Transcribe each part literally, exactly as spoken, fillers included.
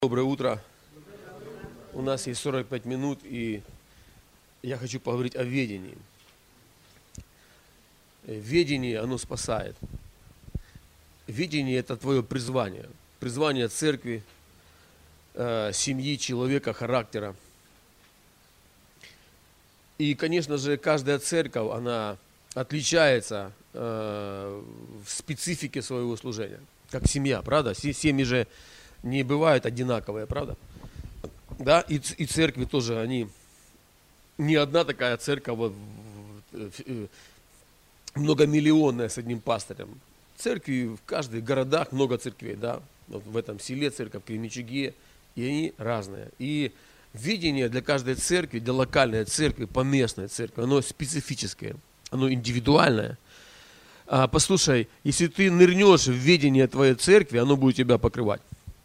Доброе утро. У нас есть сорок пять минут, и я хочу поговорить о ведении. Ведение, оно спасает. Ведение – это твое призвание. Призвание церкви, э, семьи, человека, характера. И, конечно же, каждая церковь, она отличается э, в специфике своего служения. Как семья, правда? Семьи же не бывают одинаковые, правда? Да, и, и церкви тоже, они, не одна такая церковь вот, многомиллионная с одним пастырем. Церкви в каждых городах много церквей, да, вот в этом селе церковь, в Кременчуге, и они разные. И видение для каждой церкви, для локальной церкви, поместной церкви, оно специфическое, оно индивидуальное. А, послушай, если ты нырнешь в видение твоей церкви, оно будет тебя покрывать.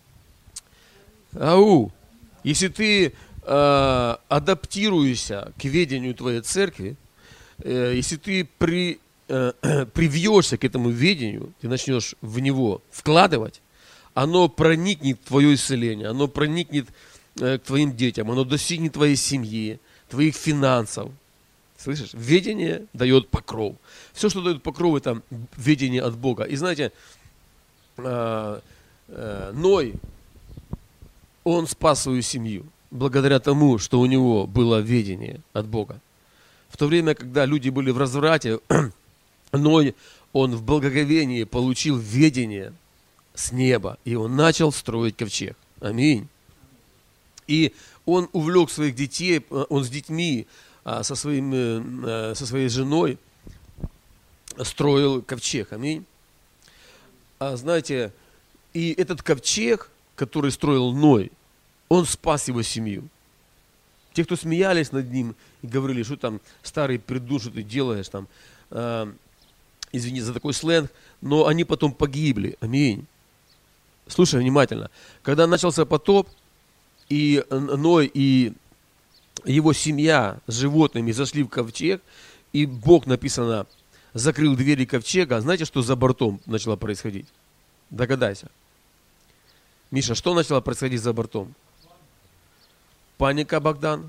Ау! Если ты э, адаптируешься к ведению твоей церкви, э, если ты при, э, привьешься к этому ведению, ты начнешь в него вкладывать, оно проникнет в твое исцеление, оно проникнет э, к твоим детям, оно достигнет твоей семьи, твоих финансов. Слышишь? Ведение дает покров. Все, что дает покров, это ведение от Бога. И знаете, э, э, Ной, он спас свою семью благодаря тому, что у него было ведение от Бога. В то время, когда люди были в разврате, Ной, он в благоговении получил ведение с неба, и он начал строить ковчег. Аминь. И он увлек своих детей, он с детьми, со, своим, со своей женой строил ковчег. Аминь. А знаете, и этот ковчег, который строил Ной, он спас его семью. Те, кто смеялись над ним и говорили, что там старый придурок, что ты делаешь, там, э, извини за такой сленг, но они потом погибли. Аминь. Слушай внимательно. Когда начался потоп, и Ной и его семья с животными зашли в ковчег, и Бог, написано, закрыл двери ковчега, знаете, что за бортом начало происходить? Догадайся. Миша, что начало происходить за бортом? Паника, Богдан.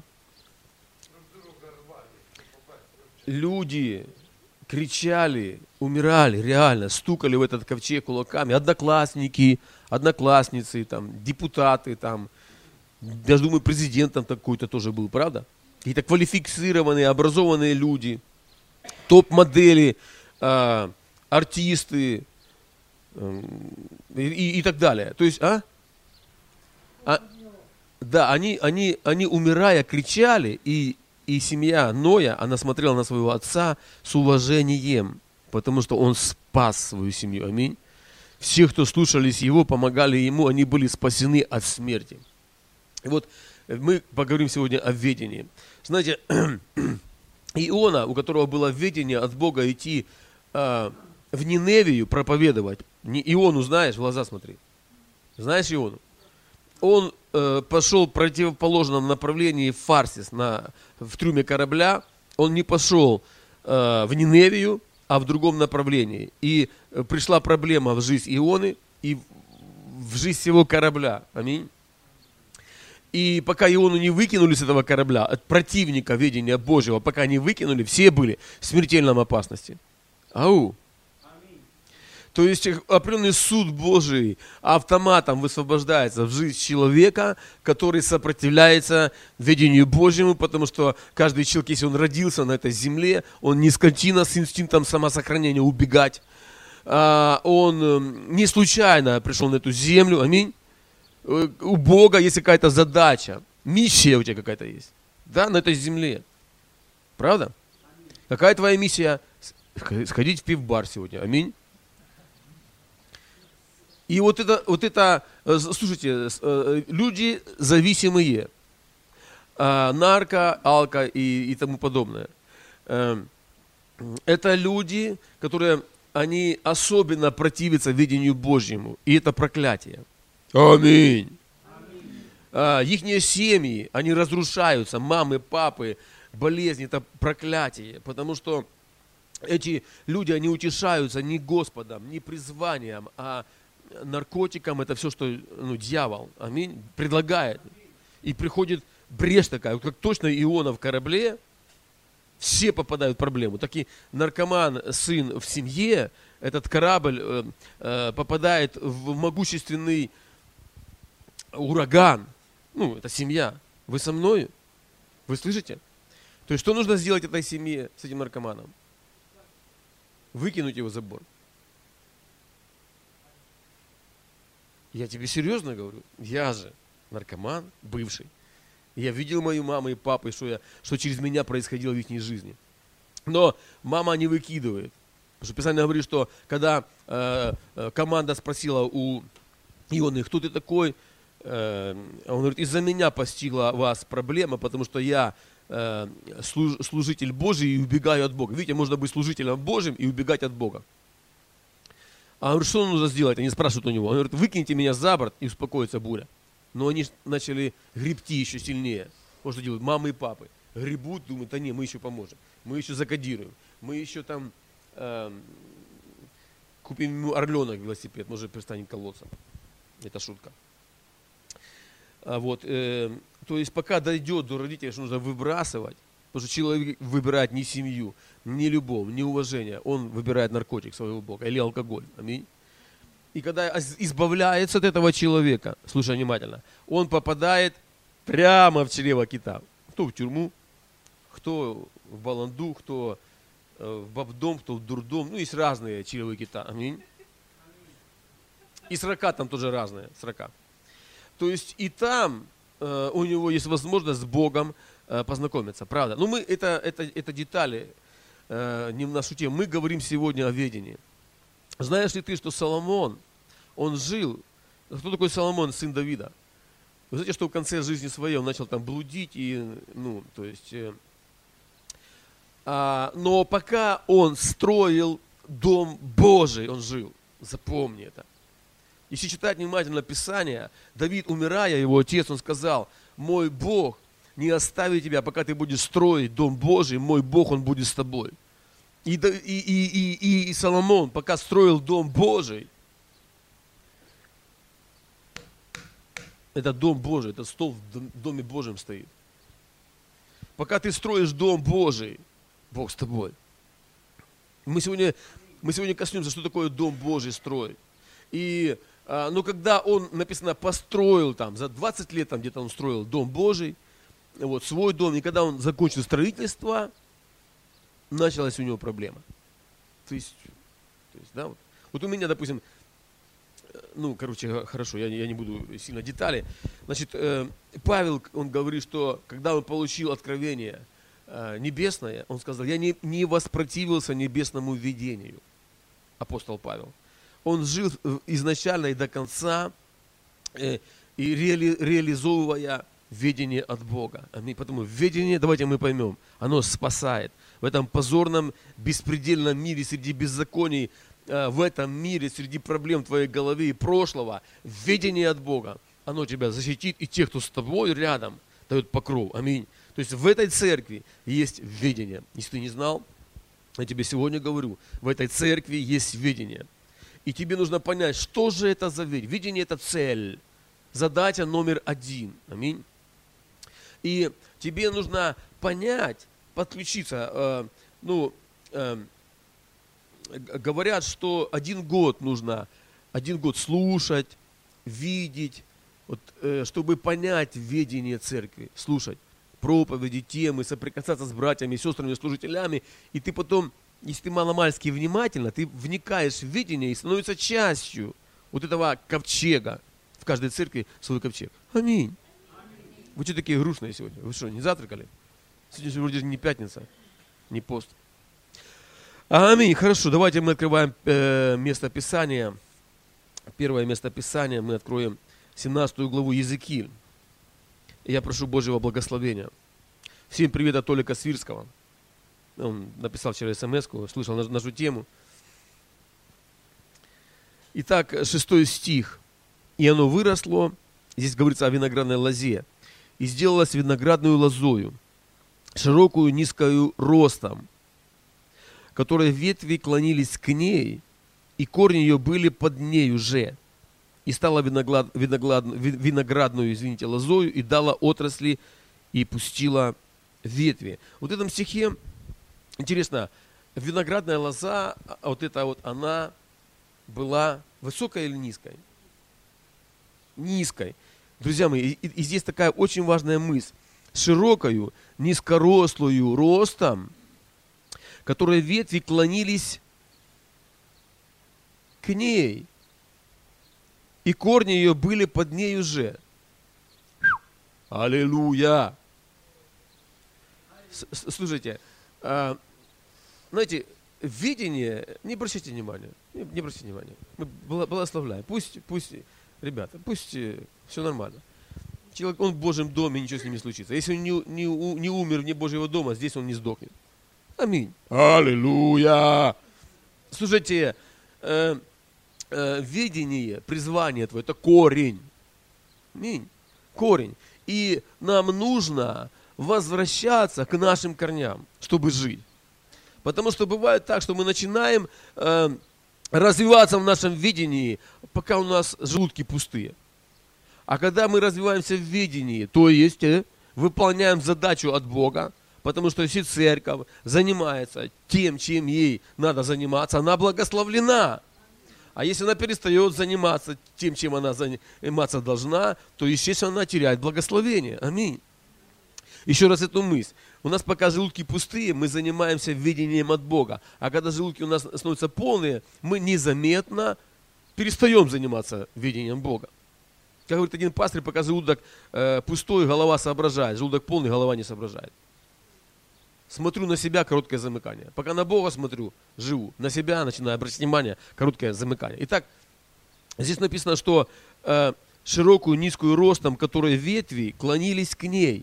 Люди кричали, умирали, реально, стукали в этот ковчег кулаками. Одноклассники, одноклассницы, там, депутаты, там, я думаю, президент там такой-то тоже был, правда? Какие-то квалифицированные, образованные люди, топ-модели, э, артисты э, и, и так далее. То есть, а? а Да, они, они, они, умирая, кричали, и, и семья Ноя, она смотрела на своего отца с уважением, потому что он спас свою семью. Аминь. Все, кто слушались его, помогали ему, они были спасены от смерти. И вот мы поговорим сегодня о ведении. Знаете, Иона, у которого было ведение от Бога идти э, в Ниневию проповедовать. Иону знаешь, в глаза смотри. Знаешь Иону? Он э, пошел в противоположном направлении в Фарсис, на, в трюме корабля. Он не пошел э, в Ниневию, а в другом направлении. И э, пришла проблема в жизнь Ионы и в жизнь всего корабля. Аминь. И пока Иону не выкинули с этого корабля, от противника ведения Божьего, пока не выкинули, все были в смертельном опасности. Ау! То есть определенный суд Божий автоматом высвобождается в жизнь человека, который сопротивляется ведению Божьему, потому что каждый человек, если он родился на этой земле, он не скотина с инстинктом самосохранения убегать. Он не случайно пришел на эту землю, аминь. У Бога есть какая-то задача, миссия у тебя какая-то есть, да, на этой земле. Правда? Какая твоя миссия? Сходить в пивбар сегодня, аминь. И вот это, вот это, слушайте, люди зависимые, нарко, алко и, и тому подобное. Это люди, которые, они особенно противятся видению Божьему, и это проклятие. Аминь. Аминь. Ихние семьи, они разрушаются, мамы, папы, болезни, это проклятие, потому что эти люди, они утешаются не Господом, не призванием, а наркотикам, это все, что ну, дьявол, аминь, предлагает. И приходит брешь такая, вот как точно Иона в корабле, все попадают в проблему. Так и наркоман, сын в семье, этот корабль э, э, попадает в могущественный ураган. Ну, это семья. Вы со мной? Вы слышите? То есть, что нужно сделать этой семье с этим наркоманом? Выкинуть его за борт. Я тебе серьезно говорю. Я же наркоман, бывший. Я видел мою маму и папу, что, я, что через меня происходило в их жизни. Но мама не выкидывает. Потому что Писание говорит, что когда э, э, команда спросила у Ионы, кто ты такой, э, он говорит, из-за меня постигла вас проблема, потому что я э, служ, служитель Божий и убегаю от Бога. Видите, можно быть служителем Божьим и убегать от Бога. А он говорит, что нужно сделать? Они спрашивают у него. Он говорит, выкиньте меня за борт, и успокоится буря. Но они начали гребти еще сильнее. Вот что делают мамы и папы. Гребут, думают, да не, мы еще поможем. Мы еще закодируем. Мы еще там э, купим ему орленок велосипед, может перестанет колоться. Это шутка. А вот, э, то есть пока дойдет до родителей, что нужно выбрасывать, потому что человек выбирает не семью, не любовь, не уважение. Он выбирает наркотик своего Бога или алкоголь. Аминь. И когда избавляется от этого человека, слушай внимательно, он попадает прямо в чрево кита. Кто в тюрьму, кто в баланду, кто в бабдом, кто в дурдом. Ну, есть разные чревы кита. Аминь. И срока там тоже разные. Срока. То есть и там э, у него есть возможность с Богом э, познакомиться. Правда. Но мы, это, это, это детали, э, не в нашу тему. Мы говорим сегодня о ведении. Знаешь ли ты, что Соломон, он жил, кто такой Соломон, сын Давида? Вы знаете, что в конце жизни своей он начал там блудить, и, ну, то есть, э, а, но пока он строил дом Божий, он жил, запомни это. Если читать внимательно Писание, Давид, умирая, его отец, он сказал, мой Бог не оставит тебя, пока ты будешь строить дом Божий, мой Бог, он будет с тобой. И, и, и, и, и Соломон, пока строил дом Божий, это дом Божий, это стол в доме Божьем стоит. Пока ты строишь дом Божий, Бог с тобой. Мы сегодня, мы сегодня коснемся, что такое дом Божий строить. И, а, но когда он, написано, построил там, за двадцать лет там где-то он строил дом Божий, вот, свой дом, и когда он закончил строительство, началась у него проблема. То есть, то есть да, вот, вот у меня, допустим, ну, короче, хорошо, я, я не буду сильно детали. Значит, э, Павел, он говорит, что когда он получил откровение э, небесное, он сказал, я не, не воспротивился небесному видению, апостол Павел. Он жил изначально и до конца, э, и реали, реализовывая ведение от Бога. Аминь. Потому ведение, давайте мы поймем, оно спасает. В этом позорном, беспредельном мире, среди беззаконий, в этом мире, среди проблем твоей головы и прошлого, ведение от Бога, оно тебя защитит, и тех, кто с тобой рядом, дает покров. Аминь. То есть в этой церкви есть ведение. Если ты не знал, я тебе сегодня говорю, в этой церкви есть ведение. И тебе нужно понять, что же это за ведение. Ведение – это цель, задача номер один. Аминь. И тебе нужно понять, подключиться, э, ну, э, говорят, что один год нужно, один год слушать, видеть, вот, э, чтобы понять ведение церкви, слушать проповеди, темы, соприкасаться с братьями, сестрами, служителями, и ты потом, если ты маломальски внимательно, ты вникаешь в видение и становишься частью вот этого ковчега. В каждой церкви свой ковчег. Аминь. Вы что такие грустные сегодня? Вы что, не завтракали? Сегодня вроде не пятница, не пост. Аминь. Хорошо, давайте мы открываем э, место Писания. Первое место Писания мы откроем семнадцатую главу Иезекииль. И я прошу Божьего благословения. Всем привет от Толика Свирского. Он написал вчера смс-ку, слышал нашу тему. Итак, шестой стих. «И оно выросло», здесь говорится о виноградной лозе, «и сделалось виноградную лозою, широкую, низкою ростом, которой ветви клонились к ней, и корни ее были под ней уже, и стала виноград, виноград, виноградную, извините, лозою, и дала отрасли, и пустила ветви. Вот в этом стихе, интересно, виноградная лоза, вот эта вот, она была высокой или низкой? Низкой. Друзья мои, и, и здесь такая очень важная мысль. Широкою, низкорослую ростом, которые ветви клонились к ней, и корни ее были под ней уже. Аллилуйя! Слушайте, а, знаете, видение, не обращайте внимания, не, не обращайте внимания, мы благословляем, пусть, пусть, ребята, пусть все нормально. Человек, он в Божьем доме, ничего с ним не случится. Если он не, не, не умер вне Божьего дома, здесь он не сдохнет. Аминь. Аллилуйя! Слушайте, э, э, видение, призвание твое, это корень. Аминь. Корень. И нам нужно возвращаться к нашим корням, чтобы жить. Потому что бывает так, что мы начинаем э, развиваться в нашем видении, пока у нас желудки пустые. А когда мы развиваемся в видении, то есть э, выполняем задачу от Бога, потому что если церковь занимается тем, чем ей надо заниматься, она благословлена. А если она перестает заниматься тем, чем она заниматься должна, то, естественно, она теряет благословение. Аминь. Еще раз эту мысль. У нас пока желудки пустые, мы занимаемся видением от Бога. А когда желудки у нас становятся полные, мы незаметно перестаем заниматься видением Бога. Как говорит один пастырь, пока желудок э, пустой, голова соображает. Желудок полный, голова не соображает. Смотрю на себя, короткое замыкание. Пока на Бога смотрю, живу. На себя начинаю обращать внимание, короткое замыкание. Итак, здесь написано, что э, широкую, низкую ростом, которые ветви клонились к ней.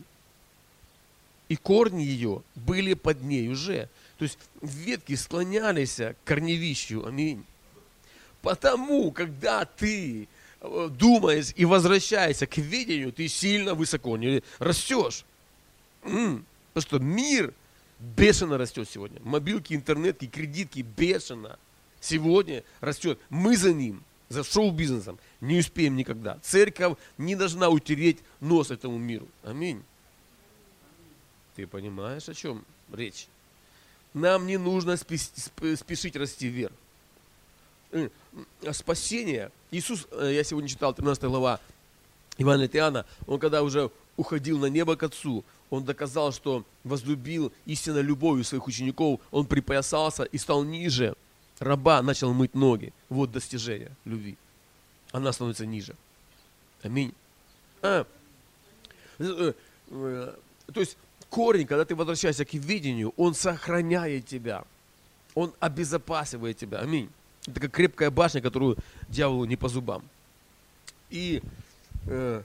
И корни ее были под ней уже. То есть ветки склонялись к корневищу. Аминь. Потому, когда ты думаешь и возвращаешься к видению, ты сильно высоко не растешь. М-м. Потому что мир бешено растет сегодня. Мобилки, интернетки, кредитки бешено сегодня растет. Мы за ним, за шоу-бизнесом не успеем никогда. Церковь не должна утереть нос этому миру. Аминь. Ты понимаешь, о чем речь? Нам не нужно спешить расти вверх. Спасение. Иисус, я сегодня читал тринадцатая глава Евангелия от Иоанна, он когда уже уходил на небо к Отцу, он доказал, что возлюбил истинно любовью своих учеников, он припоясался и стал ниже раба, начал мыть ноги. Вот достижение любви. Она становится ниже. Аминь. А, то есть корень, когда ты возвращаешься к видению, он сохраняет тебя. Он обезопасивает тебя. Аминь. Это как крепкая башня, которую дьяволу не по зубам. И э,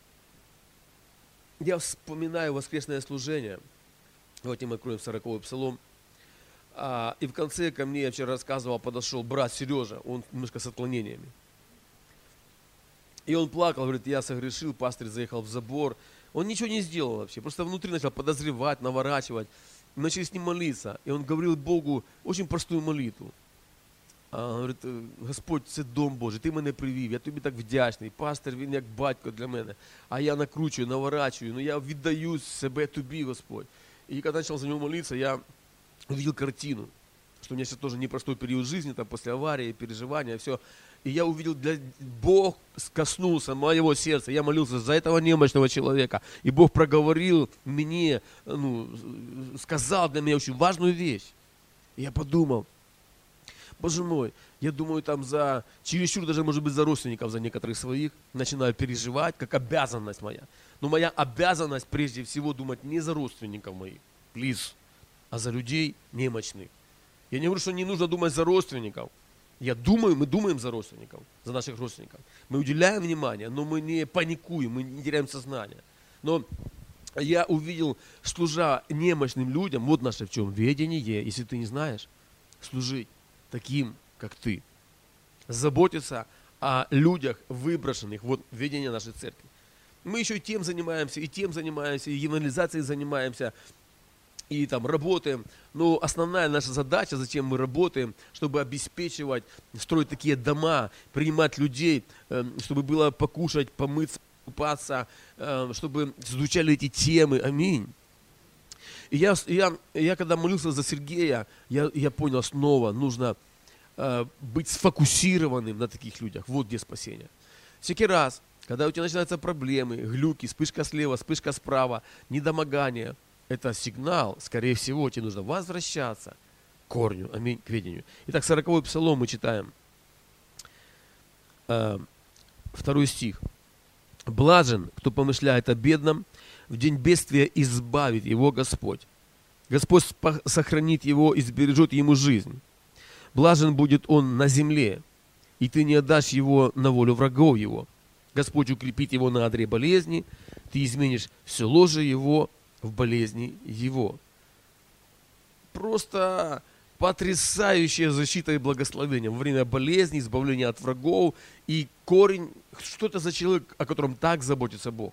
я вспоминаю воскресное служение. Давайте мы откроем сороковой псалом. А, и в конце ко мне, я вчера рассказывал, подошел брат Сережа, он немножко с отклонениями. И он плакал, говорит, я согрешил, пастырь заехал в забор. Он ничего не сделал вообще, просто внутри начал подозревать, наворачивать. Мы начали с ним молиться. И он говорил Богу очень простую молитву. А, говорить, Господь, це дом Божий, ти мене привів, я тобі так вдячний, пастир, він як батько для мене, а я накручую, наворачиваю, но я віддаю себе тобі, Господь. И когда начал за него молиться, я увидел картину, что у меня сейчас тоже непростой период жизни, там после аварии, переживания, все. И я увидел, для... Бог коснулся моего сердца, я молился за этого немощного человека, и Бог проговорил мне, ну, сказал для меня очень важную вещь. И я подумал, Боже мой, я думаю, там за, чересчур даже, может быть, за родственников, за некоторых своих, начинаю переживать, как обязанность моя. Но моя обязанность, прежде всего, думать не за родственников моих, please, а за людей немощных. Я не говорю, что не нужно думать за родственников. Я думаю, мы думаем за родственников, за наших родственников. Мы уделяем внимание, но мы не паникуем, мы не теряем сознание. Но я увидел, служа немощным людям, вот наше в чем ведение, если ты не знаешь, служить таким, как ты. Заботиться о людях выброшенных. Вот ведение нашей церкви. Мы еще и тем занимаемся, и тем занимаемся, и евангелизацией занимаемся. и там работаем. Но основная наша задача, зачем мы работаем, чтобы обеспечивать, строить такие дома, принимать людей, чтобы было покушать, помыться, купаться, чтобы звучали эти темы. Аминь. И я, я, я когда молился за Сергея, я, я понял, снова нужно э, быть сфокусированным на таких людях. Вот где спасение. Всякий раз, когда у тебя начинаются проблемы, глюки, вспышка слева, вспышка справа, недомогание, это сигнал, скорее всего, тебе нужно возвращаться к корню, аминь, к ведению. Итак, сороковой псалом мы читаем. Э, второй стих. «Блажен, кто помышляет о бедном, в день бедствия избавит его Господь. Господь сохранит его и сбережет ему жизнь. Блажен будет он на земле, и ты не отдашь его на волю врагов его. Господь укрепит его на одре болезни, ты изменишь все ложе его в болезни его». Просто потрясающая защита и благословение во время болезни, избавления от врагов. И корень, что это за человек, о котором так заботится Бог?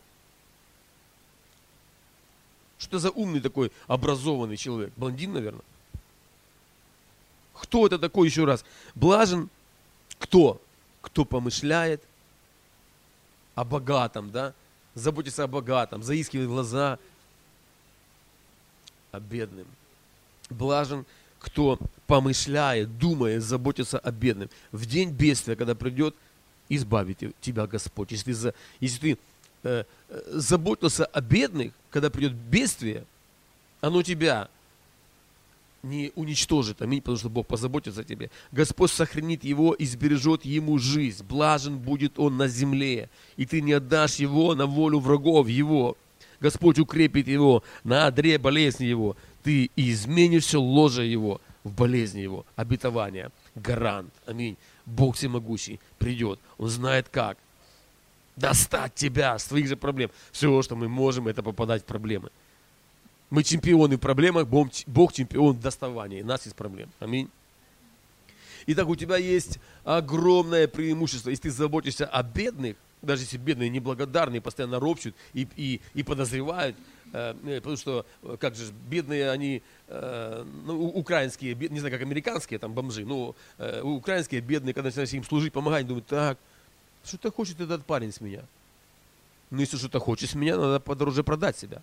Что за умный такой образованный человек? Блондин, наверное. Кто это такой, еще раз? Блажен кто? Кто помышляет о богатом, да? Заботится о богатом, заискивает глаза о бедным. Блажен кто помышляет, думает, заботится о бедном. В день бедствия, когда придет, избавит тебя Господь. Если, за, если ты э, заботился о бедных, когда придет бедствие, оно тебя не уничтожит. Аминь, потому что Бог позаботится о тебе. Господь сохранит его и сбережет ему жизнь. Блажен будет он на земле, и ты не отдашь его на волю врагов его. Господь укрепит его на одре болезни его. Ты изменишь все ложе его в болезни его. Обетование. Гарант. Аминь. Бог всемогущий придет. Он знает как достать тебя с твоих же проблем. Все, что мы можем, это попадать в проблемы. Мы чемпионы в проблемах, Бог, Бог чемпион в доставании нас из проблем. Аминь. Итак, у тебя есть огромное преимущество. Если ты заботишься о бедных, даже если бедные неблагодарные, постоянно ропщут и, и, и подозревают, э, потому что, как же, бедные они, э, ну, украинские, бед, не знаю, как американские там бомжи, но э, украинские бедные, когда начинаешь им служить, помогать, думают, так, что-то хочет этот парень с меня. Ну, если что-то хочет с меня, надо подороже продать себя.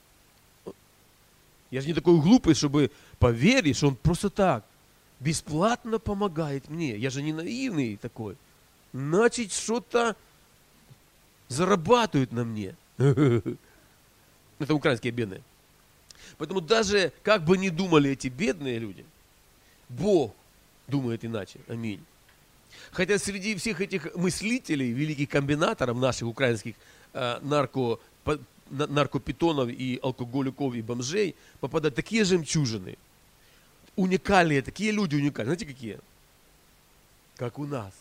Я же не такой глупый, чтобы поверить, что он просто так бесплатно помогает мне. Я же не наивный такой. Значит, что-то зарабатывают на мне. Это украинские бедные. Поэтому даже, как бы ни думали эти бедные люди, Бог думает иначе. Аминь. Хотя среди всех этих мыслителей, великих комбинаторов наших украинских э, нарко, по, на, наркопитонов и алкоголиков и бомжей, попадают такие жемчужины. Уникальные, такие люди уникальные. Знаете, какие? Как у нас.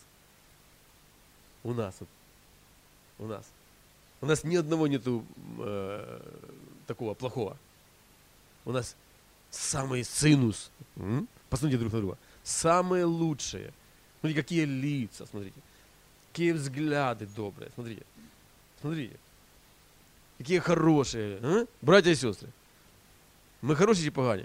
У нас. Вот. У нас. У нас ни одного нету э, такого плохого. У нас самый синус. М? Посмотрите друг на друга. Самые лучшие. Смотрите, какие лица, смотрите. Какие взгляды добрые. Смотрите. Смотрите. Какие хорошие. А? Братья и сестры. Мы хорошие или поганые?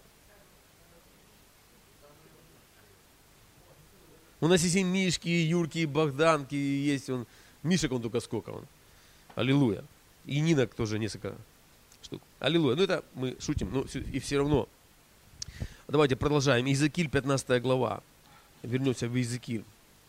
У нас есть и Мишки, и Юрки, и Богданки, и есть он. Мишек он только сколько он. Аллилуйя. И Нинок тоже несколько штук. Аллилуйя. Ну это мы шутим, но и все равно. Давайте продолжаем. Иезекииль, пятнадцатая глава. Вернемся в Иезекииль.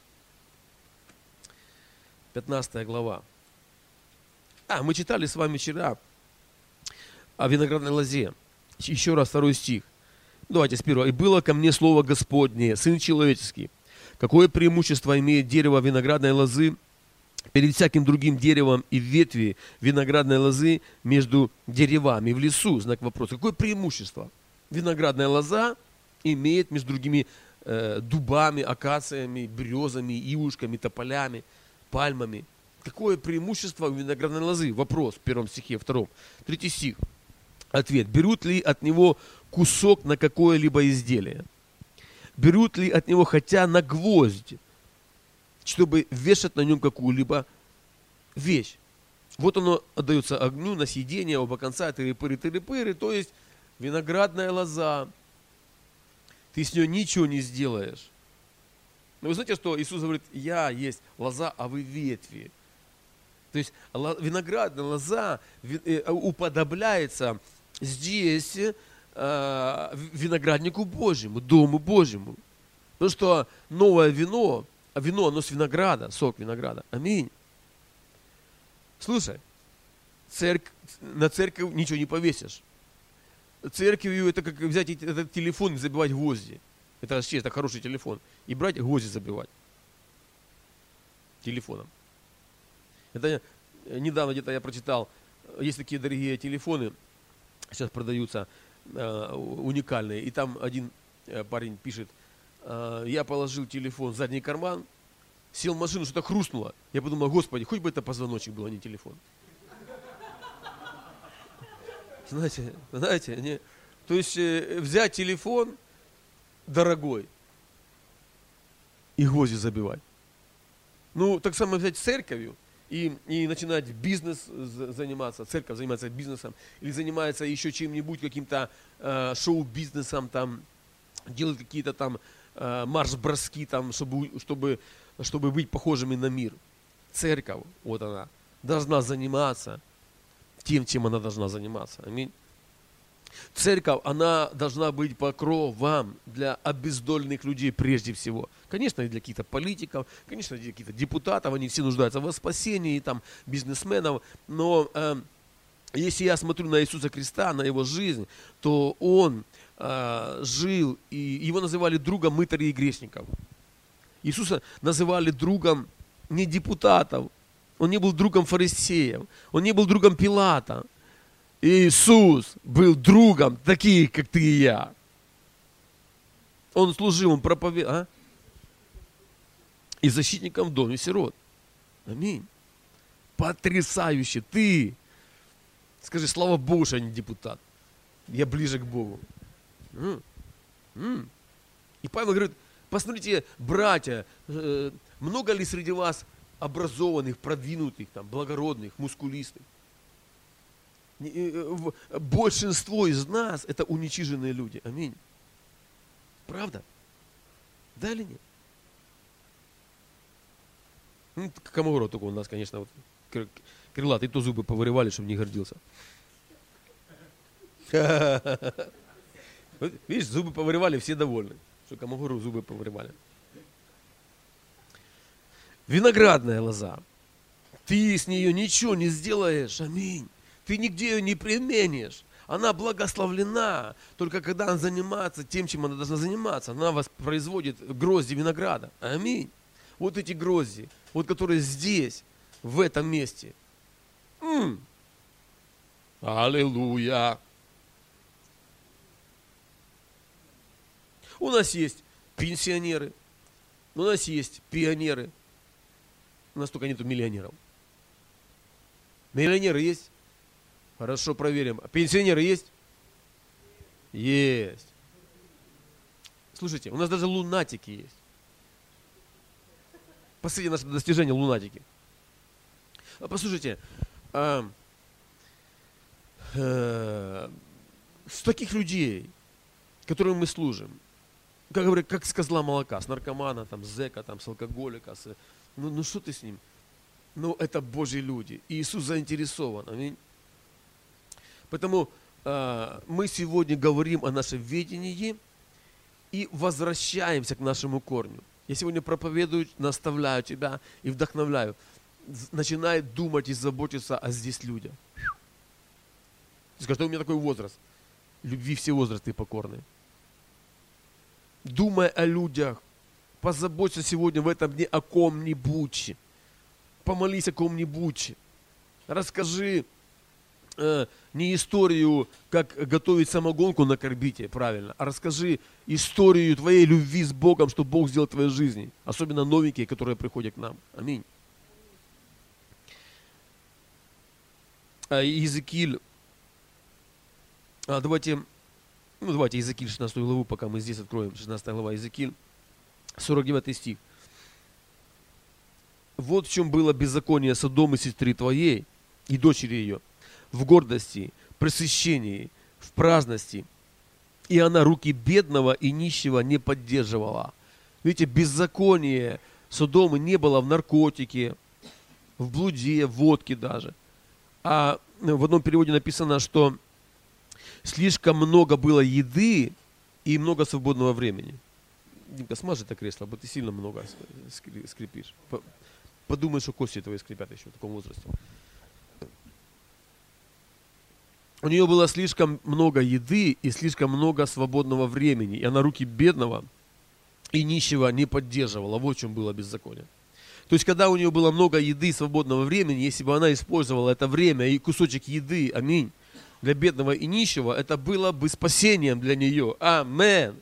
пятнадцатая глава. А, мы читали с вами вчера о виноградной лозе. Еще раз второй стих. Давайте с первого. «И было ко мне слово Господне, Сын человеческий. Какое преимущество имеет дерево виноградной лозы перед всяким другим деревом и ветви виноградной лозы между деревами в лесу?» Знак вопроса. Какое преимущество виноградная лоза имеет между другими э, дубами, акациями, березами, ивушками, тополями, пальмами? Какое преимущество виноградной лозы? Вопрос в первом стихе, втором. Третий стих. Ответ. Берут ли от него кусок на какое-либо изделие? Берут ли от него хотя на гвоздь, чтобы вешать на нем какую-либо вещь? Вот оно отдается огню на съедение, оба конца, тыры-пыры, тыры-пыры. То есть Виноградная лоза. Ты с нее ничего не сделаешь. Но вы знаете, что Иисус говорит, я есть лоза, а вы ветви. То есть виноградная лоза уподобляется здесь винограднику Божьему, Дому Божьему. Потому что новое вино, а вино оно с винограда, сок винограда. Аминь. Слушай, церковь, на церковь ничего не повесишь. Церковью это как взять этот телефон и забивать гвозди. Это вообще это хороший телефон. И брать гвозди забивать. Телефоном. Это недавно где-то я прочитал, есть такие дорогие телефоны, сейчас продаются э, уникальные. И там один э, парень пишет, э, я положил телефон в задний карман, сел в машину, что-то хрустнуло. Я подумал, Господи, хоть бы это позвоночник был, а не телефон. Знаете, знаете, не, то есть э, взять телефон дорогой и гвозди забивать. Ну, так само взять церковью и, и начинать бизнес заниматься, церковь занимается бизнесом, или занимается еще чем-нибудь, каким-то э, шоу-бизнесом, там, делать какие-то там э, марш-броски, там, чтобы, чтобы, чтобы быть похожими на мир. Церковь, вот она, должна заниматься тем, чем она должна заниматься. Аминь. Церковь, она должна быть покровом для обездоленных людей прежде всего. Конечно, и для каких-то политиков, конечно, для каких-то депутатов, они все нуждаются во спасении, там, бизнесменов. Но э, если я смотрю на Иисуса Христа, на Его жизнь, то Он э, жил, и Его называли другом мытарей и грешников. Иисуса называли другом не депутатов, Он не был другом фарисеев, Он не был другом Пилата. Иисус был другом таких, как ты и я. Он служил, Он проповедовал. А? И защитником в доме сирот. Аминь. Потрясающе. Ты, скажи, слава Богу, что я не депутат. Я ближе к Богу. М-м. М-м. И Павел говорит, посмотрите, братья, э, много ли среди вас образованных, продвинутых, там, благородных, мускулистых? Большинство из нас это уничиженные люди. Аминь. Правда? Да или нет? Ну, Камагоро только у нас, конечно, вот, крылатый, то зубы повырывали, чтобы не гордился. Вот, видишь, зубы повырывали, все довольны, что Камагору зубы повырывали. Виноградная лоза. Ты с нее ничего не сделаешь. Аминь. Ты нигде ее не применишь. Она благословлена, только когда она занимается тем, чем она должна заниматься. Она воспроизводит грозди винограда. Аминь. Вот эти грозди, вот которые здесь, в этом месте. М-м. Аллилуйя. У нас есть пенсионеры, у нас есть пионеры, у нас только нету миллионеров. Миллионеры есть? Хорошо, проверим. Пенсионеры есть? Есть. Слушайте, у нас даже лунатики есть. Последнее наше достижение — лунатики. Послушайте, а, а, с таких людей, которым мы служим, как говорят, как с козла молока, с наркомана, там, с зэка, там, с алкоголика, с, ну, ну что ты с ним? Ну, это Божьи люди. И Иисус заинтересован. Аминь. Поэтому э, мы сегодня говорим о нашем видении и возвращаемся к нашему корню. Я сегодня проповедую, наставляю тебя и вдохновляю. Начинай думать и заботиться о здесь людях. Ты скажешь, что у меня такой возраст. Любви все возрасты покорны. Думай о людях. Позаботься сегодня в этом дне о ком-нибудь. Помолись о ком-нибудь. Расскажи э, не историю, как готовить самогонку на корбите, правильно, а расскажи историю твоей любви с Богом, что Бог сделал в твоей жизни. Особенно новенькие, которые приходят к нам. Аминь. А Иезекииль. А, давайте, ну давайте Иезекииль шестнадцатую главу, пока мы здесь откроем. шестнадцатая глава Иезекииль, сорок девятый стих. Вот в чем было беззаконие Содомы, сестры твоей и дочери ее, в гордости, пресыщении, в праздности, и она руки бедного и нищего не поддерживала. Видите, беззаконие Содомы не было в наркотике, в блуде, в водке даже. А в одном переводе написано, что слишком много было еды и много свободного времени. Димка, смажь это кресло, бо ты сильно много скрипишь. Подумай, что кости твои скрипят еще в таком возрасте. У нее было слишком много еды и слишком много свободного времени, и она руки бедного и нищего не поддерживала. Вот в чем было беззаконие. То есть, когда у нее было много еды и свободного времени, если бы она использовала это время и кусочек еды, аминь, для бедного и нищего, это было бы спасением для нее. Амен.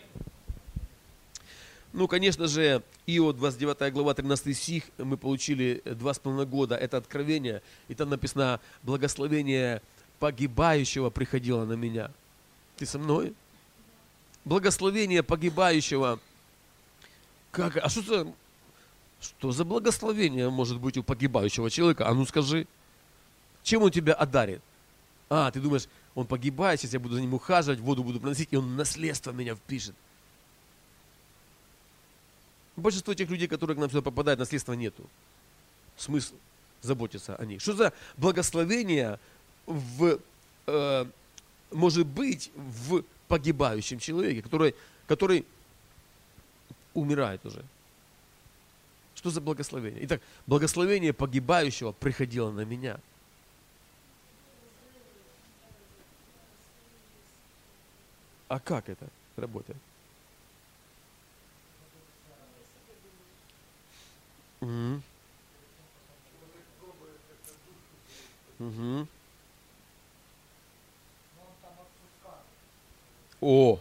Ну, конечно же, Иов, двадцать девятая глава, тринадцатый стих, мы получили два с половиной года это откровение, и там написано: благословение погибающего приходило на меня. Ты со мной? Благословение погибающего. Как? А что за, что за благословение может быть у погибающего человека? А ну скажи, чем он тебя одарит? А, ты думаешь, он погибает, сейчас я буду за ним ухаживать, воду буду приносить, и он наследство меня впишет. Большинство тех людей, которые к нам сюда попадают, наследства нету. Смысл заботиться о них. Что за благословение в, э, может быть в погибающем человеке, который, который умирает уже? Что за благословение? Итак, благословение погибающего приходило на меня. А как это работает? Угу. Угу. О!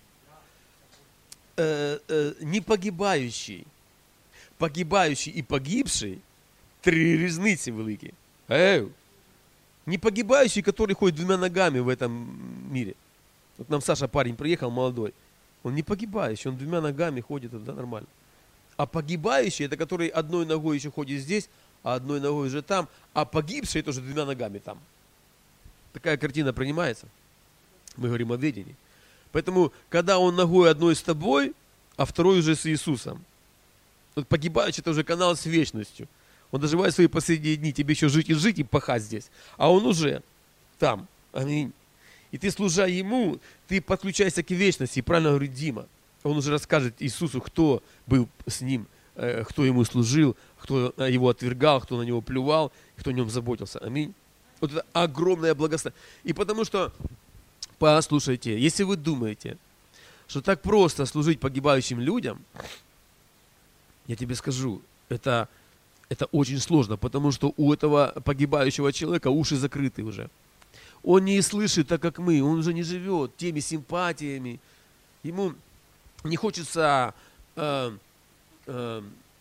Э, э, не погибающий. Погибающий и погибший — три різниці великі. Эй! Не погибающий, который ходит двумя ногами в этом мире. Вот нам Саша, парень, приехал молодой. Он не погибающий, он двумя ногами ходит, да, нормально. А погибающий — это который одной ногой еще ходит здесь, а одной ногой уже там, а погибший тоже двумя ногами там. Такая картина принимается. Мы говорим о ведении. Поэтому, когда он ногой одной с тобой, а второй уже с Иисусом. Вот погибающий — это уже канал с вечностью. Он доживает свои последние дни, тебе еще жить и жить, и пахать здесь. А он уже там. Аминь. И ты, служа ему, ты подключаешься к вечности. И правильно говорит Дима. Он уже расскажет Иисусу, кто был с ним, кто ему служил, кто его отвергал, кто на него плювал, кто о нем заботился. Аминь. Вот это огромное благословение. И потому что, послушайте, если вы думаете, что так просто служить погибающим людям, я тебе скажу, это, это очень сложно, потому что у этого погибающего человека уши закрыты уже. Он не слышит так, как мы, он уже не живет теми симпатиями. Ему не хочется э, э,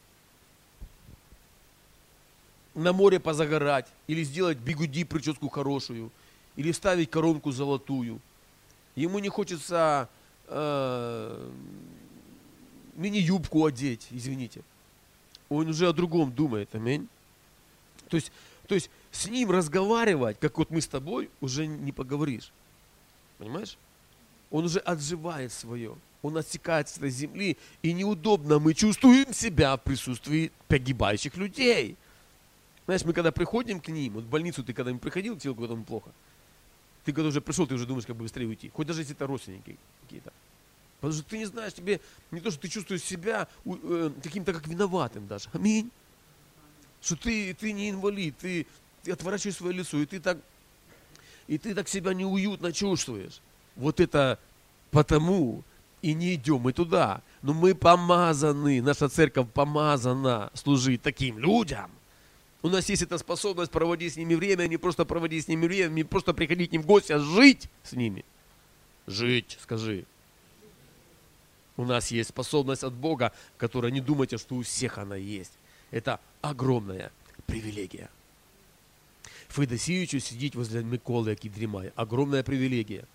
на море позагорать, или сделать бигуди, прическу хорошую, или вставить коронку золотую. Ему не хочется э, мини-юбку одеть, извините. Он уже о другом думает, аминь. То есть, то есть с ним разговаривать, как вот мы с тобой, уже не поговоришь. Понимаешь? Он уже отживает свое. Он отсекает с этой земли, и неудобно мы чувствуем себя в присутствии погибающих людей. Знаешь, мы когда приходим к ним, вот в больницу ты когда-нибудь приходил к человеку, когда ему плохо, ты когда уже пришел, ты уже думаешь, как бы быстрее уйти. Хоть даже если это родственники какие-то. Потому что ты не знаешь, тебе не то, что ты чувствуешь себя э, каким-то как виноватым даже. Аминь. Что ты, ты не инвалид, ты, ты отворачиваешь свое лицо, и ты так, и ты так себя неуютно чувствуешь. Вот это потому и не идем мы туда. Но мы помазаны, наша церковь помазана служить таким людям. У нас есть эта способность проводить с ними время, не просто проводить с ними время, не просто приходить к ним в гости, а жить с ними. Жить, скажи. У нас есть способность от Бога, которая не думайте, что у всех она есть. Это огромная привилегия. Федосеевичу сидеть возле Миколы, який дрімає. Огромная привилегия.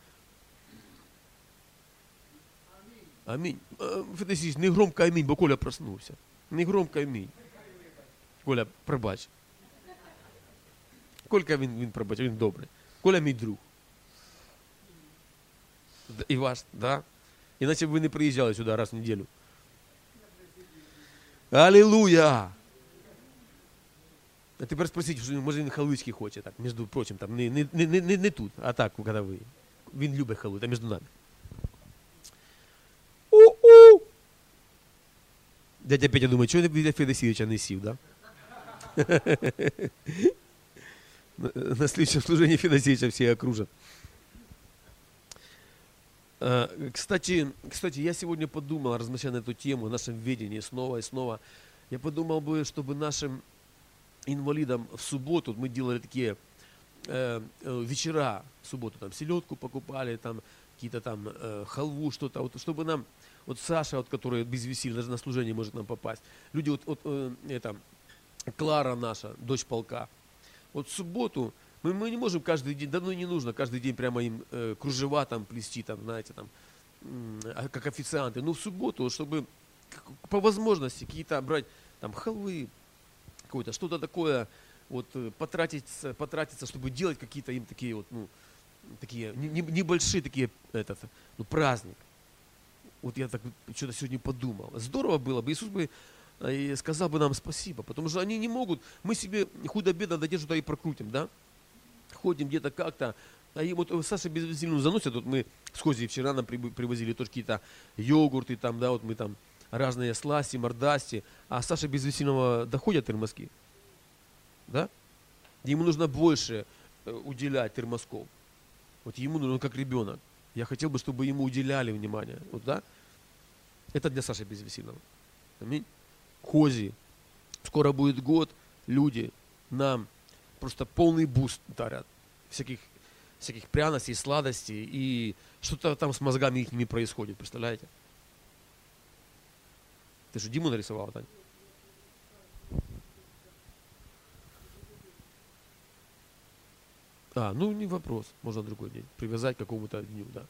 Аминь. Федосеевич, не громко аминь, бо Коля проснувся. Не громко аминь. Коля, пробач. Колька він, він пробач, він добрий. Коля мій друг. Да, и ваш, да. Иначе бы вы не приезжали сюда раз в неделю. Аллилуйя! А тепер спросіть, що може він халички хоче, так, між прочим, там, не, не, не, не, не тут, а так, коли ви. Він любить халу, там між нами. У-у! Дядя Петя думає, чого Дядя Федосійовича не сів, да? На следующем служении Федосеевича все окружат. Кстати, кстати, я сегодня подумал, размышляя на эту тему, в нашем видении снова и снова, я подумал бы, чтобы нашим инвалидам в субботу, мы делали такие э, вечера в субботу, там селедку покупали, там какие-то там э, халву, что-то, вот, чтобы нам, вот Саша, вот, который без веселья, даже на служение может нам попасть, люди, вот, вот э, это, Клара наша, дочь полка, вот в субботу мы, мы не можем каждый день, да ну и не нужно каждый день прямо им э, кружева там плести, там, знаете, там, э, как официанты, но в субботу, чтобы по возможности какие-то брать там халвы, какое-то, что-то такое, вот, потратиться, потратиться, чтобы делать какие-то им такие вот, ну, такие небольшие такие, этот, ну, праздник. Вот я так что-то сегодня подумал. Здорово было бы, Иисус бы и сказал бы нам спасибо, потому что они не могут, мы себе худо-бедно до что-то и прокрутим, да? Ходим где-то как-то, а им вот Саша безвесельную заносит, вот мы с Хозей вчера нам привозили тоже какие-то йогурты, там, да, вот мы там разные сласти, мордасти, а Саша без весельного доходят термоски, да? Ему нужно больше уделять термосков. Вот ему нужно, как ребенок. Я хотел бы, чтобы ему уделяли внимание, вот, да? Это для Саши без весельного. Аминь. Хози. Скоро будет год, люди нам просто полный буст дарят всяких, всяких пряностей, сладостей, и что-то там с мозгами их происходит, представляете? Ты что, Диму нарисовала, Тань? А, ну не вопрос, можно другой день. Привязать к какому-то дню, да.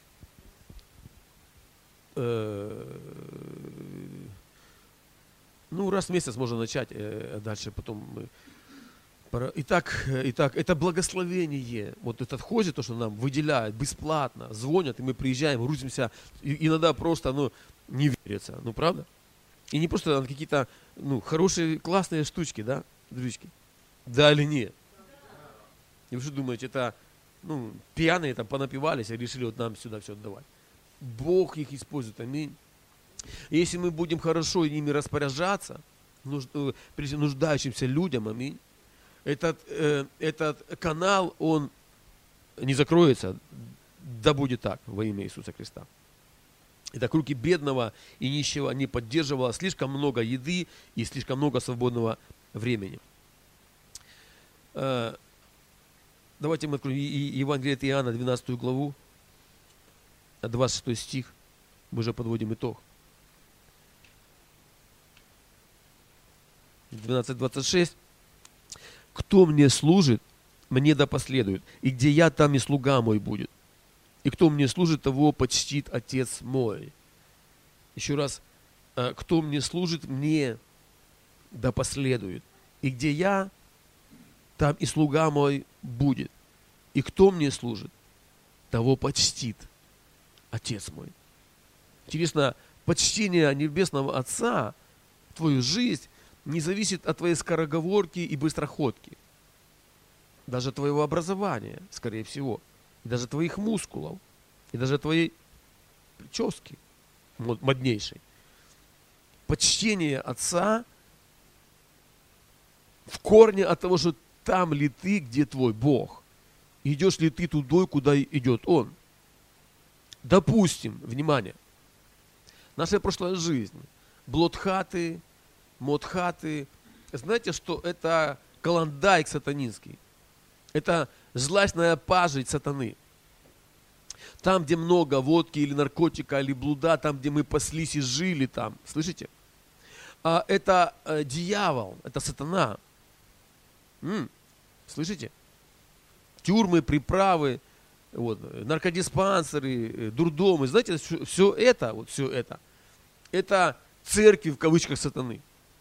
Ну, раз в месяц можно начать, а дальше потом мы... Итак, итак, это благословение. Вот этот Хози, то, что нам выделяют бесплатно, звонят, и мы приезжаем, грузимся, и иногда просто, ну, не верится, ну, правда? И не просто какие-то, ну, хорошие, классные штучки, да, дружки? Да или нет? И вы что думаете, это, ну, пьяные там понапивались и решили вот нам сюда все отдавать? Бог их использует, аминь. И если мы будем хорошо ими распоряжаться, нуждающимся людям, аминь, этот, э, этот канал, он не закроется, да будет так во имя Иисуса Христа. Итак, руки бедного и нищего не поддерживало слишком много еды и слишком много свободного времени. Э, давайте мы откроем Евангелие от Иоанна, двенадцатую главу, двадцать шестой стих, мы уже подводим итог. двенадцать двадцать шесть. Кто мне служит, мне да последует, и где я, там и слуга мой будет. И кто мне служит, того почтит Отец мой. Еще раз, кто мне служит, мне да последует. И где я, там и слуга мой будет. И кто мне служит, того почтит Отец мой. Интересно, почтение Небесного Отца в твою жизнь не зависит от твоей скороговорки и быстроходки. Даже твоего образования, скорее всего. И даже твоих мускулов. И даже твоей прически моднейшей. Почтение Отца в корне от того, что там ли ты, где твой Бог. Идешь ли ты туда, куда идет Он. Допустим, внимание, наша прошлая жизнь, блудхаты, модхаты, знаете, что это колондайк сатанинский. Это злостная пажить сатаны. Там, где много водки или наркотика, или блуда, там, где мы паслись и жили там. Слышите? А это э, дьявол, это сатана. М-м, слышите? Тюрьмы, приправы, вот, наркодиспансеры, дурдомы. Знаете, все это, вот все это, это церкви в кавычках сатаны.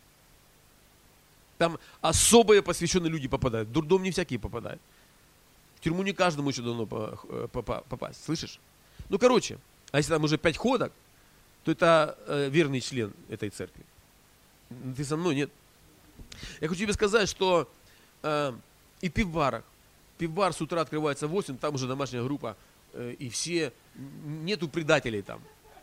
Там особые посвященные люди попадают. В дурдом не всякие попадают. В тюрьму не каждому еще давно попасть. Слышишь? Ну, короче, а если там уже пять ходок, то это э, верный член этой церкви. Ты со мной, нет? Я хочу тебе сказать, что э, и пивбарах, пивбар с утра открывается в восемь, там уже домашняя группа, э, и все, нету предателей там.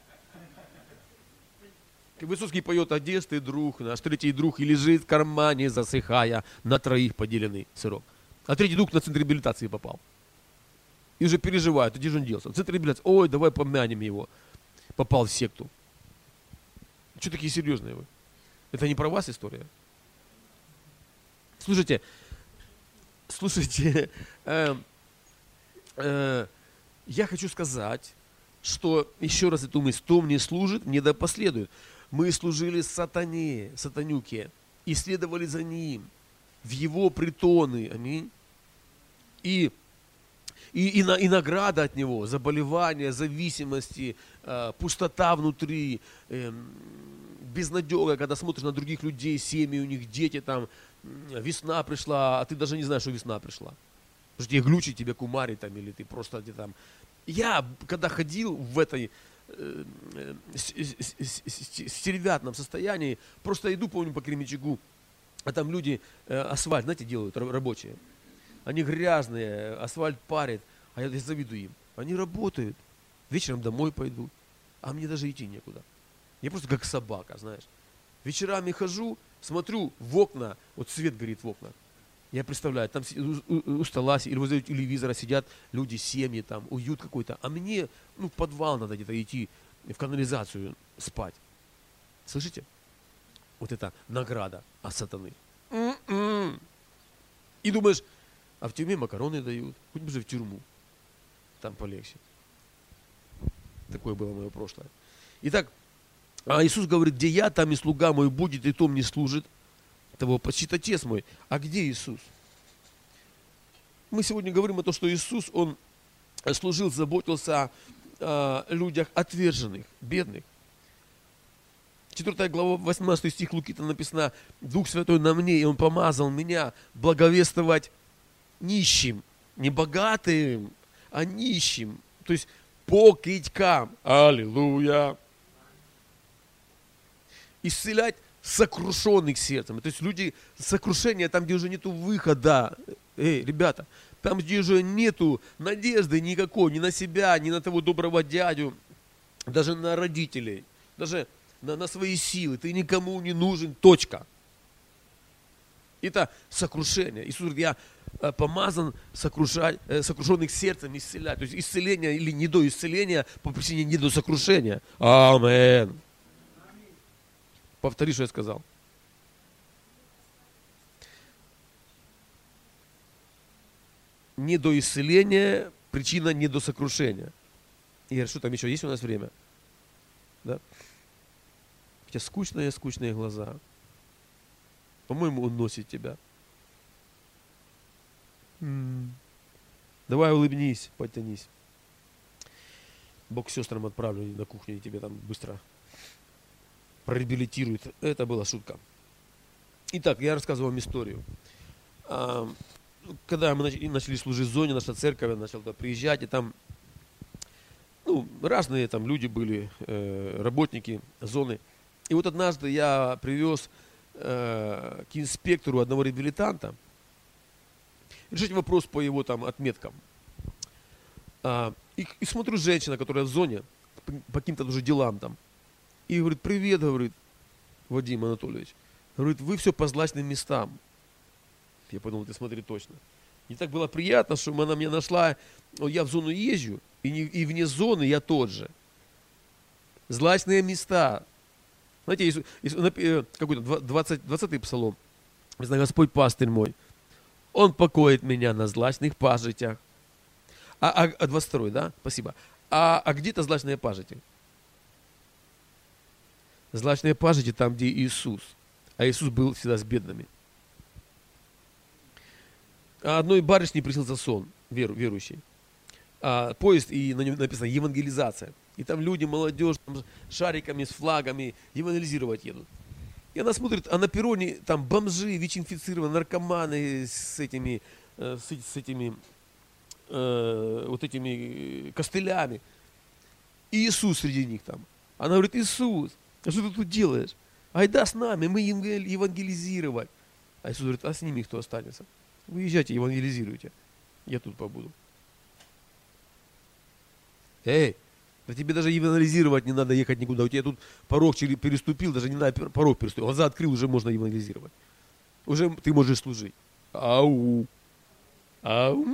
Высоцкий поет: «Одесский друг, наш третий друг, и лежит в кармане, засыхая, на троих поделенный сырок». А третий друг на центр реабилитации попал. И уже переживают, где же он делся? Центр реабилитации, ой, давай помянем его. Попал в секту. Что такие серьезные вы? Это не про вас история? Слушайте, слушайте, э, э, я хочу сказать, что, еще раз эту мысль, кто мне служит, мне да последует. Мы служили сатане, сатанюке, и следовали за ним, в его притоны, аминь. И, и, и, на, и награда от него, заболевания, зависимости, э, пустота внутри, э, безнадега, когда смотришь на других людей, семьи, у них дети там, весна пришла, а ты даже не знаешь, что весна пришла. Потому что тебе глючит, тебе кумарит там, или ты просто где-то там. Я, когда ходил в этой э, э, стервятном состоянии, просто иду, помню, по Кременчугу, а там люди э, асфальт, знаете, делают рабочие. Они грязные, асфальт парит, а я, я завидую им. Они работают, вечером домой пойдут, а мне даже идти некуда. Я просто как собака, знаешь. Вечерами хожу, смотрю в окна, вот свет горит в окна. Я представляю, там у стола или возле телевизора сидят люди, семьи, там, уют какой-то. А мне, ну, в подвал надо где-то идти, в канализацию спать. Слышите? Вот это награда от сатаны. М-м-м. И думаешь, а в тюрьме макароны дают, хоть бы же в тюрьму. Там полегче. Такое было мое прошлое. Итак, а Иисус говорит: где я, там и слуга мой будет, и то мне служит. Того почит отец мой. А где Иисус? Мы сегодня говорим о том, что Иисус, Он служил, заботился о людях отверженных, бедных. четвёртая глава, восемнадцатый стих Луки, там написано: Дух Святой на мне, и Он помазал меня благовествовать нищим, не богатым, а нищим, то есть покидькам. Аллилуйя! Исцелять сокрушенных сердцем. То есть люди, сокрушение там, где уже нету выхода. Эй, ребята, там, где уже нету надежды никакой, ни на себя, ни на того доброго дядю, даже на родителей, даже на, на свои силы. Ты никому не нужен, точка. Это сокрушение. Иисус говорит: я э, помазан сокрушать, э, сокрушенных сердцем исцелять. То есть исцеление или не до исцеления по причине не до сокрушения. Амин. Повтори, что я сказал. Не до исцеления, причина не до сокрушения. И что там еще есть у нас время? Да? У тебя скучные, скучные глаза. По-моему, он носит тебя. М-м. Давай улыбнись, подтянись. Бог сестрам отправлю на кухню, и тебе там быстро прореабилитирует. Это была шутка. Итак, я рассказывал вам историю. Когда мы начали служить в зоне, наша церковь, я начал туда приезжать, и там ну, разные там люди были, э, работники зоны. И вот однажды я привез э, к инспектору одного реабилитанта решить вопрос по его там отметкам. А, и, и смотрю, женщина, которая в зоне, по, по каким-то уже делам там, и говорит: привет, говорит, Вадим Анатольевич. Говорит: вы все по злачным местам. Я подумал: ты смотри точно. И так было приятно, что она меня нашла. Я в зону езжу, и, не, и вне зоны я тот же. Злачные места. Знаете, есть, есть какой-то двадцатый псалом. Господь пастырь мой, Он покоит меня на злачных пажитях. А, а, а двадцать второй, да? Спасибо. А, а где-то злачные пажити? Злачные пажити там, где Иисус. А Иисус был всегда с бедными. А одной барышне приснился сон, веру, верующей. А, поезд, и на нем написано евангелизация. И там люди, молодежь, там, шариками, с флагами евангелизировать едут. И она смотрит, а на перроне там бомжи, ВИЧ-инфицированные, наркоманы с этими, с, с этими, э, вот этими костылями. И Иисус среди них там. Она говорит: Иисус, а что ты тут делаешь? Айда с нами, мы евангелизировать. А Иисус говорит: а с ними кто останется? Вы езжайте, евангелизируйте. Я тут побуду. Эй, да тебе даже евангелизировать не надо ехать никуда. У тебя тут порог переступил, даже не надо порог переступил. Глаза открыл, уже можно евангелизировать. Уже ты можешь служить. Ау. Ау.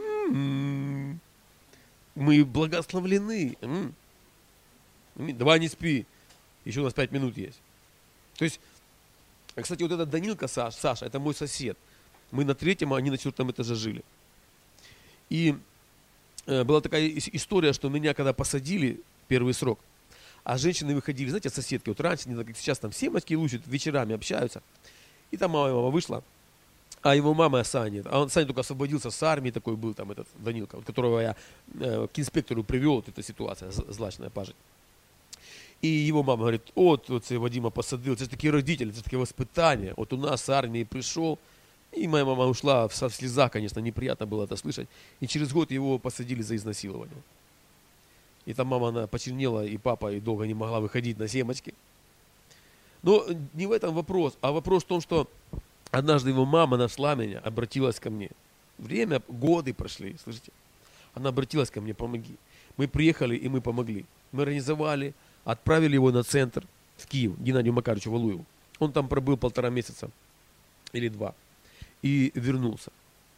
Мы благословлены. Давай не спи. Еще у нас пять минут есть. То есть, кстати, вот этот Данилка, Саш, Саша, это мой сосед. Мы на третьем, а они на четвертом этаже жили. И э, была такая история, что меня когда посадили, первый срок, а женщины выходили, знаете, соседки, вот раньше, не так как сейчас, там семечки лучат, вечерами общаются. И там мама, мама вышла, а его мама Саня, а он Саня только освободился с армии, такой был там этот Данилка, вот, которого я э, к инспектору привел, вот эта ситуация злачная пажить. И его мама говорит: от, вот Вадима посадил, это же такие родители, это же такие воспитания. Вот у нас с армии пришел, и моя мама ушла в слезах, конечно, неприятно было это слышать. И через год его посадили за изнасилование. И там мама, она почернела, и папа, и долго не могла выходить на семечки. Но не в этом вопрос, а вопрос в том, что однажды его мама нашла меня, обратилась ко мне. Время, годы прошли, слышите? Она обратилась ко мне: помоги. Мы приехали, и мы помогли. Мы организовали, отправили его на центр в Киев, Геннадию Макаровичу Валуеву. Он там пробыл полтора месяца или два. И вернулся.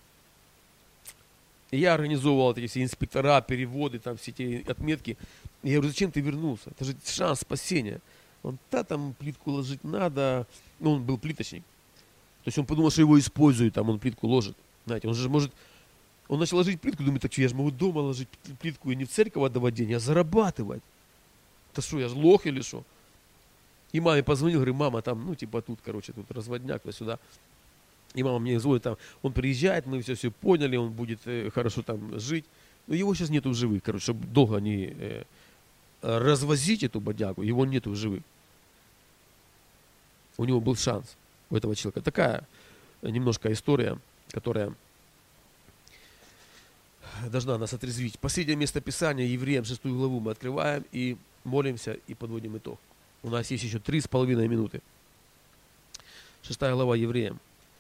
И я организовывал эти все инспектора, переводы, там все эти отметки. И я говорю: зачем ты вернулся? Это же шанс спасения. Он: да, там плитку ложить надо. Ну, он был плиточник. То есть он подумал, что его используют, там он плитку ложит. Знаете, он же может... Он начал ложить плитку, думает: так что, я же могу дома ложить плитку и не в церковь отдавать деньги, а зарабатывать. Это что, я же лох или что? И маме позвонил, говорю: мама, там, ну, типа тут, короче, тут разводняк, туда-сюда. И мама мне звонит, там, он приезжает, мы все все поняли, он будет э, хорошо там жить. Но его сейчас нету в живых, короче, чтобы долго не э, развозить эту бодягу, его нету в живых. У него был шанс, у этого человека. Такая немножко история, которая должна нас отрезвить. Последнее место Писания, Евреям шестую главу мы открываем и молимся, и подводим итог. У нас есть еще три с половиной минуты. Шестая глава Евреям.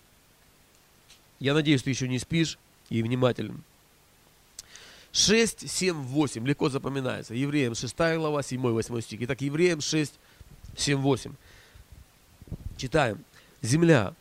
Я надеюсь, ты еще не спишь и внимателен. шесть, семь, восемь. Легко запоминается. Евреям шестая глава, седьмой, восьмой стих. Итак, Евреям шесть, семь, восемь. Читаем. Земля,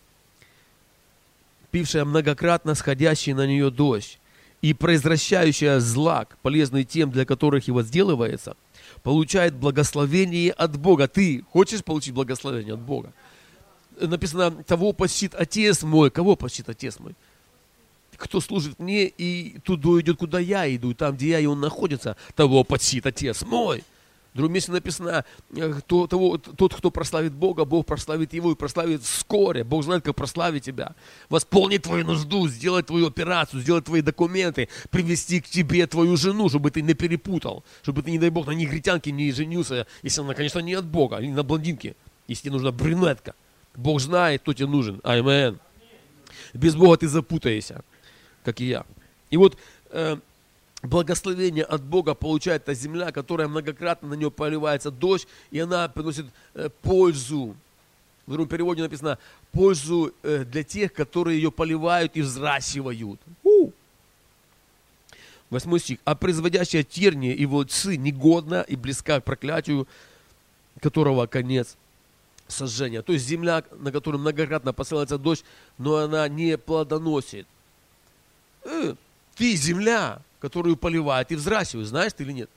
пившая многократно сходящий на нее дождь, и произвращающая злак, полезный тем, для которых его сделывается, получает благословение от Бога. Ты хочешь получить благословение от Бога? Написано: того почтит Отец мой. Кого почтит Отец мой? Кто служит мне и туда идет, куда я иду, и там, где я, и он находится, того почтит Отец мой. В другом месте написано: кто, того, тот, кто прославит Бога, Бог прославит его и прославит вскоре. Бог знает, как прославить тебя. Восполнить твою нужду, сделать твою операцию, сделать твои документы, привести к тебе твою жену, чтобы ты не перепутал, чтобы ты, не дай Бог, на негритянке не женился, если она, конечно, не от Бога, или на блондинке, если тебе нужна брюнетка. Бог знает, кто тебе нужен. Аминь. Без Бога ты запутаешься, как и я. И вот э, благословение от Бога получает та земля, которая многократно на нее поливается дождь, и она приносит э, пользу. В другом переводе написано: пользу э, для тех, которые ее поливают и взращивают. У! Восьмой стих. А производящая тернии и волчцы негодна и близка к проклятию, которого конец сожжения. То есть земля, на которую многократно посылается дождь, но она не плодоносит. Э, ты земля, которую поливают и взращивают, знаешь ты или нет?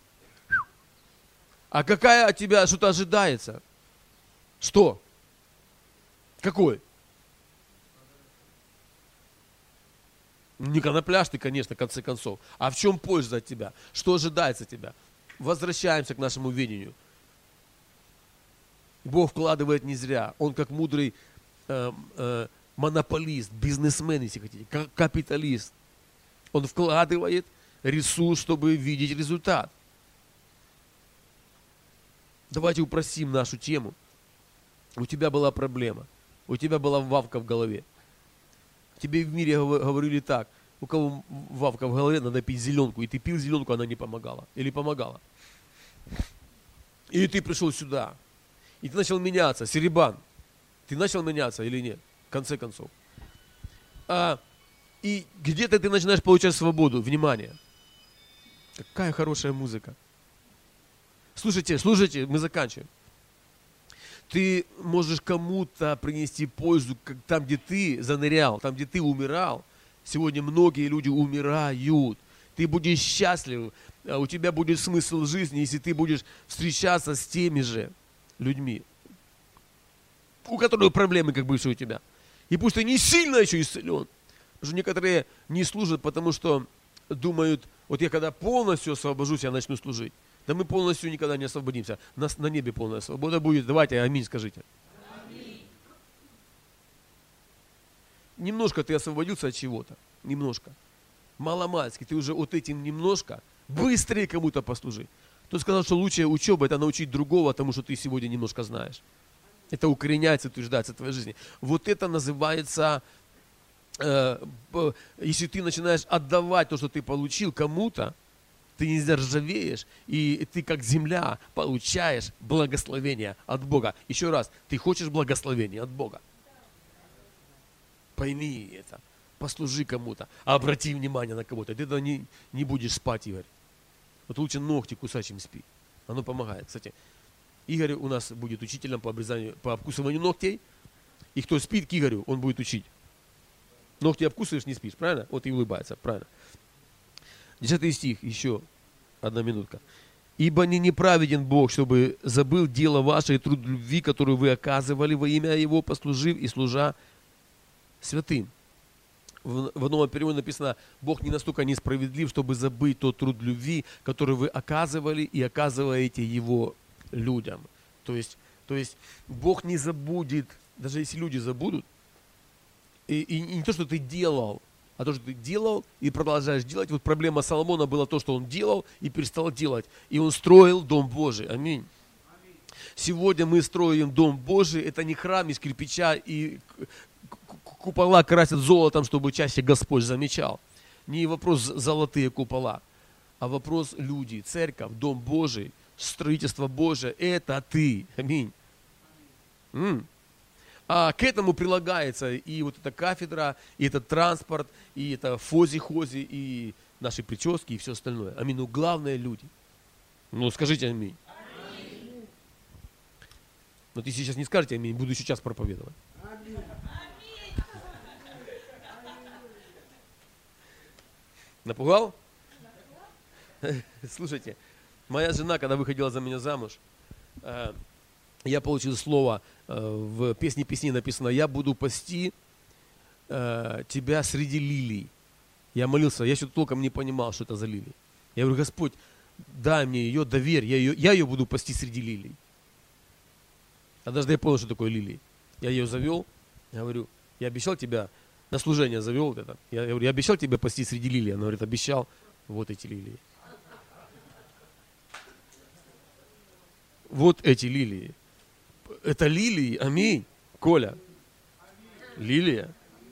А какая от тебя что-то ожидается? Что? Какой? Не конопляшь ты, конечно, в конце концов. А в чем польза от тебя? Что ожидается от тебя? Возвращаемся к нашему видению. Бог вкладывает не зря. Он как мудрый э, э, монополист, бизнесмен, если хотите, капиталист. Он вкладывает ресурс, чтобы видеть результат. Давайте упростим нашу тему. У тебя была проблема. У тебя была вавка в голове. Тебе в мире говорили так: у кого вавка в голове, надо пить зеленку. И ты пил зеленку, она не помогала. Или помогала. И ты пришел сюда. И ты начал меняться. Серебан, ты начал меняться или нет? В конце концов. А, и где-то ты начинаешь получать свободу. Внимание. Какая хорошая музыка. Слушайте, слушайте, мы заканчиваем. Ты можешь кому-то принести пользу там, где ты занырял, там, где ты умирал. Сегодня многие люди умирают. Ты будешь счастлив, у тебя будет смысл жизни, если ты будешь встречаться с теми же людьми, у которых проблемы, как бывшие у тебя. И пусть ты не сильно еще исцелен. Потому что некоторые не служат, потому что думают, вот я когда полностью освобожусь, я начну служить. Да мы полностью никогда не освободимся. На, на небе полная свобода будет. Давайте аминь скажите. Аминь. Немножко ты освободился от чего-то. Немножко. Маломальски. Ты уже вот этим немножко быстрее кому-то послужи. Кто сказал, что лучшая учеба — это научить другого тому, что ты сегодня немножко знаешь. Это укореняется, утверждается в твоей жизни. Вот это называется, э, если ты начинаешь отдавать то, что ты получил кому-то, ты не заржавеешь, и ты как земля получаешь благословение от Бога. Еще раз, ты хочешь благословения от Бога? Пойми это. Послужи кому-то. Обрати внимание на кого-то. Ты тогда не, не будешь спать, Игорь. Вот лучше ногти кусать, чем спи. Оно помогает. Кстати, Игорь у нас будет учителем по обрезанию, по обкусыванию ногтей. И кто спит к Игорю, он будет учить. Ногти обкусываешь, не спишь, правильно? Вот и улыбается, правильно. Десятый стих, еще одна минутка. «Ибо не неправеден Бог, чтобы забыл дело ваше и труд любви, которую вы оказывали во имя Его, послужив и служа святым». В, в новом переводе написано: Бог не настолько несправедлив, чтобы забыть тот труд любви, который вы оказывали и оказываете Его людям. То есть, то есть Бог не забудет, даже если люди забудут, и, и, и не то, что ты делал, а то, что ты делал и продолжаешь делать. Вот проблема Соломона была то, что он делал и перестал делать. И он строил Дом Божий. Аминь. Аминь. Сегодня мы строим Дом Божий. Это не храм из кирпича и купола красят золотом, чтобы чаще Господь замечал. Не вопрос золотые купола, а вопрос люди, церковь, Дом Божий, строительство Божие. Это ты. Аминь. М-м. А к этому прилагается и вот эта кафедра, и этот транспорт, и это фози-хози, и наши прически, и все остальное. Аминь. Ну, главное люди. Ну, скажите аминь. Аминь. Но если сейчас не скажете аминь, буду еще час проповедовать. Аминь. Напугал? Слушайте, моя жена, когда выходила за меня замуж, я получил слово, в песне песни написано: «Я буду пасти э, тебя среди лилий». Я молился, я еще толком не понимал, что это за лилии. Я говорю: Господь, дай мне ее, доверь, я ее, я ее буду пасти среди лилий. Однажды я понял, что такое лилии. Я ее завел, я говорю: я обещал тебя, на служение завел вот это. Я, я говорю: я обещал тебя пасти среди лилий. Она говорит: обещал, вот эти лилии. Вот эти лилии. Это лилии, аминь. Коля, лилия.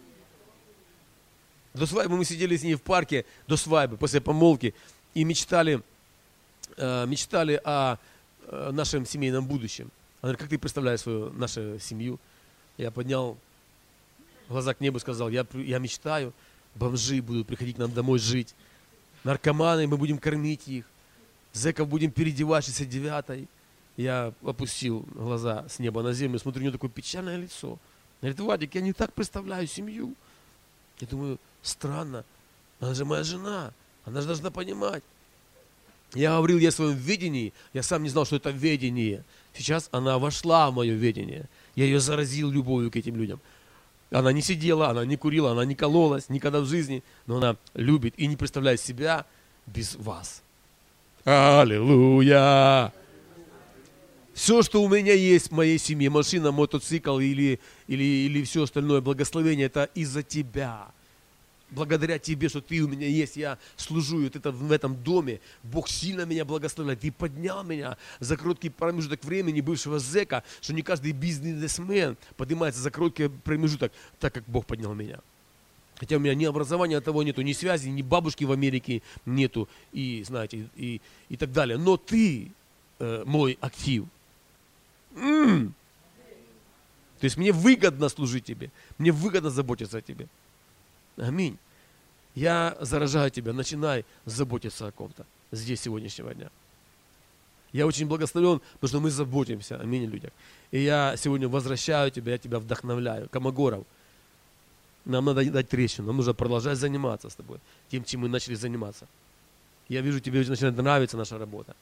До свадьбы мы сидели с ней в парке, до свадьбы, после помолвки, и мечтали, э, мечтали о э, нашем семейном будущем. Она говорит: как ты представляешь свою, нашу семью? Я поднял глаза к небу и сказал: я, я мечтаю, бомжи будут приходить к нам домой жить, наркоманы, мы будем кормить их, зэков будем переодевать шестьдесят девятой. Я опустил глаза с неба на землю, смотрю, у нее такое печальное лицо. Она говорит: Вадик, я не так представляю семью. Я думаю, странно, она же моя жена, она же должна понимать. Я говорил ей о своем видении, я сам не знал, что это видение. Сейчас она вошла в мое видение. Я ее заразил любовью к этим людям. Она не сидела, она не курила, она не кололась никогда в жизни, но она любит и не представляет себя без вас. Аллилуйя! Все, что у меня есть в моей семье, машина, мотоцикл или, или, или все остальное благословение, это из-за тебя. Благодаря тебе, что ты у меня есть, я служу вот это, в этом доме. Бог сильно меня благословляет. Ты поднял меня за короткий промежуток времени бывшего зэка, что не каждый бизнесмен поднимается за короткий промежуток, так как Бог поднял меня. Хотя у меня ни образования того нету, ни связи, ни бабушки в Америке нету, и, знаете, и, и так далее. Но ты э, мой актив. М-м. То есть мне выгодно служить тебе. Мне выгодно заботиться о тебе. Аминь. Я заражаю тебя. Начинай заботиться о ком-то здесь сегодняшнего дня. Я очень благословен, потому что мы заботимся о аминь, людях. И я сегодня возвращаю тебя, я тебя вдохновляю. Камагоров, нам надо дать трещину, нам нужно продолжать заниматься с тобой, тем, чем мы начали заниматься. Я вижу, тебе начинает нравиться наша работа.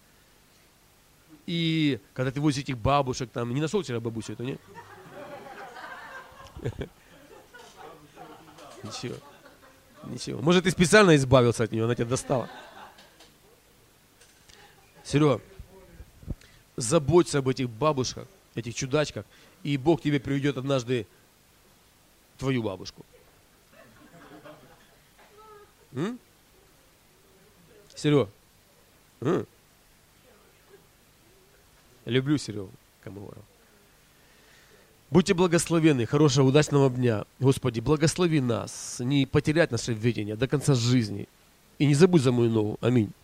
И когда ты возишь этих бабушек, там, не нашел вчера бабусю эту, нет? Ничего. Ничего. Может, ты специально избавился от нее, она тебя достала. Серега, заботься об этих бабушках, этих чудачках, и Бог тебе приведет однажды твою бабушку. М? Серега. М? Люблю Серегу Камагорова. Будьте благословенны, хорошего, удачного дня. Господи, благослови нас, не потерять наше видение до конца жизни. И не забудь за мою новую. Аминь.